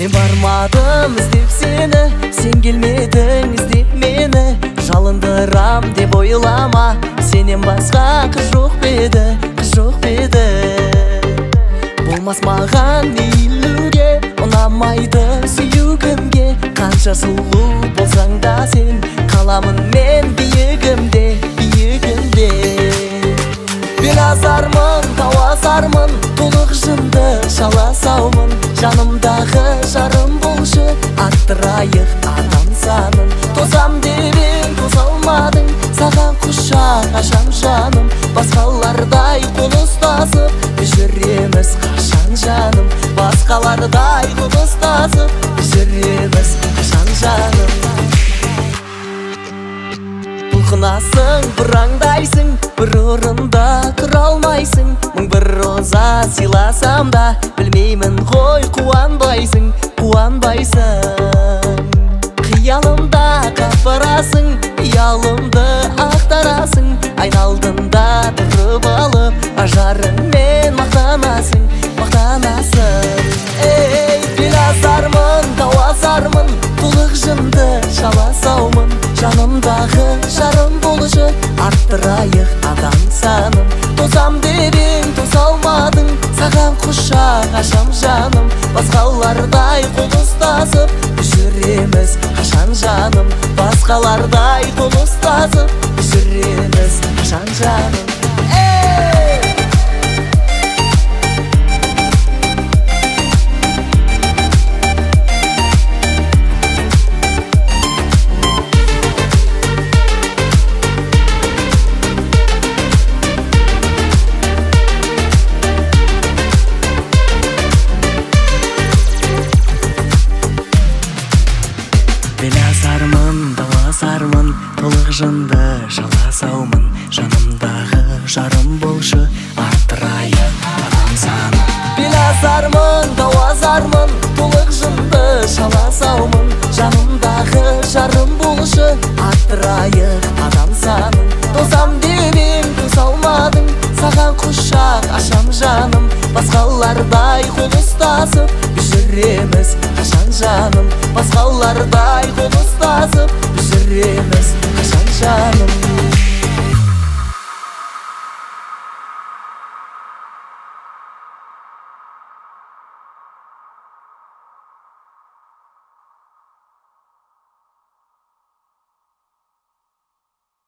Мен бармадым іздеп сені, сен келмедің іздеп мені. Жалындырам деп ойлама, сенен басқа қыз жоқ беді, қыз жоқ беді. Болмас маған иілуге, ұнамайды сүйгімге. Қанша сұлу болсаң да сен, қаламын мен биігімде, биігімде. Белазармын, тауасармын, толық жынды жаласаумын. Жанымдағы жарым болшы, арттырайық адам санын. Тозам деп тоса алмадың, саған құшақ ашам жаным. Басқалардай қол ұстасып жүреміз қашан жаным. Басқалардай қол ұстасып жүреміз қашан жаным. Бұлқынасың, бұраңдайсың, бір орында тұра алмайсың. Мың бір роза сыйласам да, білмеймін ғой қуанбайсың, қуанбайсың. Қиялымда қапырасың, ұялымды ақтарасың. Айналдында тұрып алып, ажарыңмен мақтанасың, мақтанасың. Ей, белазармын, тауасармын, толық жынды жаласаумын. Жанымдағы жарым болушы, арттырайық адам санын. Тозам деп тоса алмадың, саған құшақ ашам жаным. Басқалардай қол ұстасып жүреміз қашан жаным. Басқалардай қол ұстасып жүреміз қашан жаным. Белазармын, таласармын, толық жынды жаласаумын. Жанымдағы жарым болшы, арттырайық адам санын. Белазармын, таласармын, толық жынды жаласаумын. Жанымдағы жарым болшы, арттырайық адам санын. Тозам деп тоса алмадың, саған құшақ ашам жаным. Басқалардай қол ұстасып жүреміз қашан жаным. Басқалардай қол ұстасып жүреміз қашан жаным.